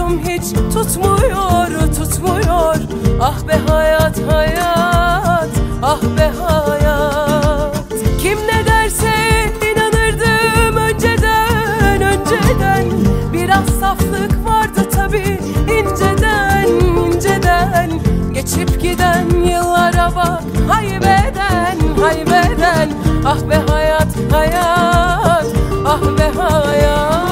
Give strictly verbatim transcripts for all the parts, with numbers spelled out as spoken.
aklım hiç tutmuyor, tutmuyor. Ah be hayat, hayat, ah be hayat. Kim ne derse inanırdım önceden, önceden. Biraz saflık vardı tabii inceden, inceden. Geçip giden yıllara bak, haybeden, haybeden. Ah be hayat, hayat, ah be hayat.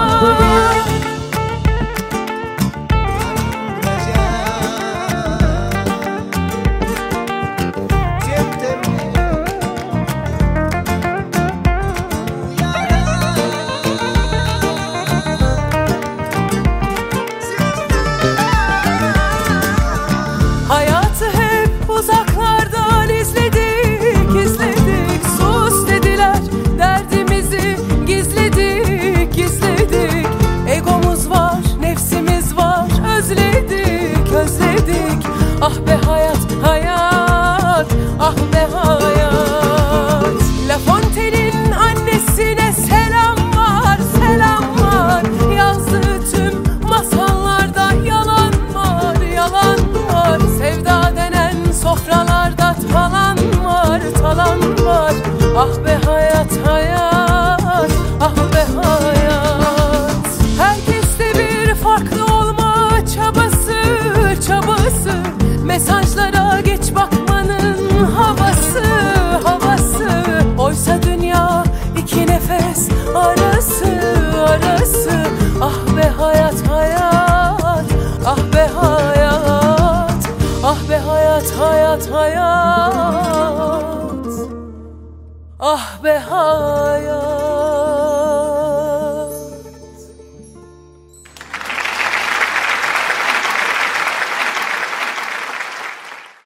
Hayatı hep uzaklardan izledik, izledik. Sus dediler, derdimizi gizledik, gizledik. Egomuz var, nefsimiz var, özledik, özledik. Ah be hayat, hayat, ah be hayat. La Fontaine'in annesine selam var, selam var. Yazdığı tüm masallarda yalan var, yalan var. Sevda denen sofralarda talan var, talan var. Ah be hayat, hayat, ah be hayat. Herkeste bir farklı olma çabası, çabası. Mesajlara geç bakmanın havası, havası. Oysa dünya iki nefes arası, arası. Ah be hayat, hayat, ah be hayat. Ah be hayat, hayat, hayat. Ah be hayat.